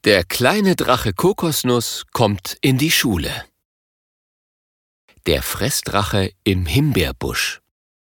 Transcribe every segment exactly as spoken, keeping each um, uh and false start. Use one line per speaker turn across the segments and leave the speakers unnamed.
Der kleine Drache Kokosnuss kommt in die Schule. Der Fressdrache im Himbeerbusch.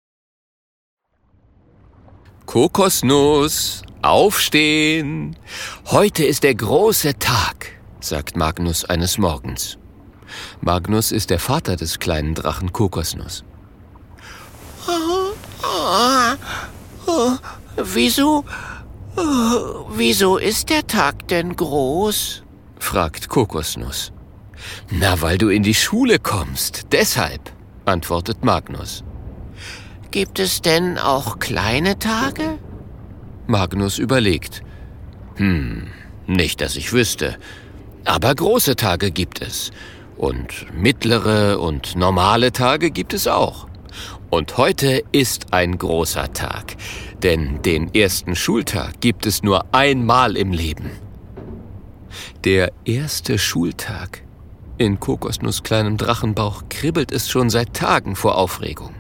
Kokosnuss, aufstehen! Heute ist der große Tag, sagt Magnus eines Morgens. Magnus ist der Vater des kleinen Drachen Kokosnuss.
Oh, oh, oh, wieso, oh, wieso ist der Tag denn groß?
Fragt Kokosnuss. Na, weil du in die Schule kommst, deshalb, antwortet Magnus.
Gibt es denn auch kleine Tage?
Magnus überlegt. Hm, nicht, dass ich wüsste. Aber große Tage gibt es. Und mittlere und normale Tage gibt es auch. Und heute ist ein großer Tag. Denn den ersten Schultag gibt es nur einmal im Leben. Der erste Schultag. In Kokosnuss' kleinem Drachenbauch kribbelt es schon seit Tagen vor Aufregung.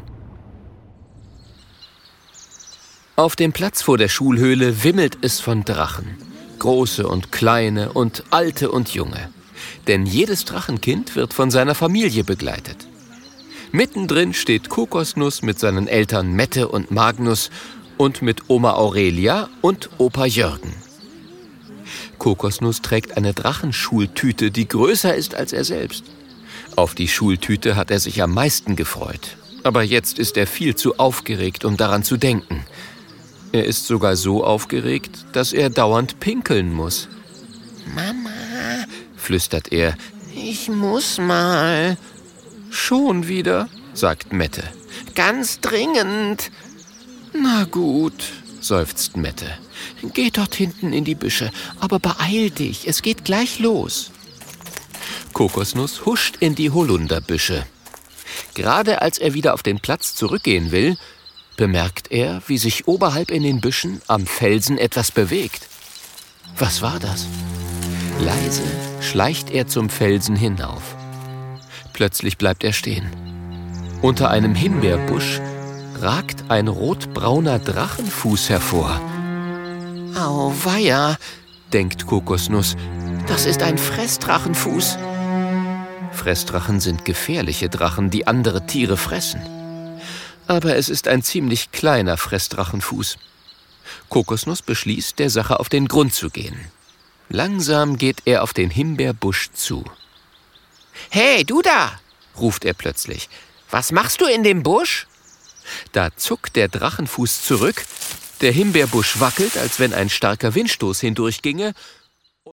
Auf dem Platz vor der Schulhöhle wimmelt es von Drachen. Große und kleine und alte und junge. Denn jedes Drachenkind wird von seiner Familie begleitet. Mittendrin steht Kokosnuss mit seinen Eltern Mette und Magnus und mit Oma Aurelia und Opa Jürgen. Kokosnuss trägt eine Drachenschultüte, die größer ist als er selbst. Auf die Schultüte hat er sich am meisten gefreut. Aber jetzt ist er viel zu aufgeregt, um daran zu denken. Er ist sogar so aufgeregt, dass er dauernd pinkeln muss.
Mama,
flüstert er.
Ich muss mal.
Schon wieder, sagt Mette.
Ganz dringend.
Na gut, seufzt Mette.
Geh dort hinten in die Büsche, aber beeil dich, es geht gleich los.
Kokosnuss huscht in die Holunderbüsche. Gerade als er wieder auf den Platz zurückgehen will, bemerkt er, wie sich oberhalb in den Büschen am Felsen etwas bewegt. Was war das? Leise schleicht er zum Felsen hinauf. Plötzlich bleibt er stehen. Unter einem Himbeerbusch ragt ein rotbrauner Drachenfuß hervor.
Auweia,
denkt Kokosnuss,
das ist ein Fressdrachenfuß.
Fressdrachen sind gefährliche Drachen, die andere Tiere fressen. Aber es ist ein ziemlich kleiner Fressdrachenfuß. Kokosnuss beschließt, der Sache auf den Grund zu gehen. Langsam geht er auf den Himbeerbusch zu.
»Hey, du da«,
ruft er plötzlich.
»Was machst du in dem Busch?«
Da zuckt der Drachenfuß zurück, der Himbeerbusch wackelt, als wenn ein starker Windstoß hindurchginge,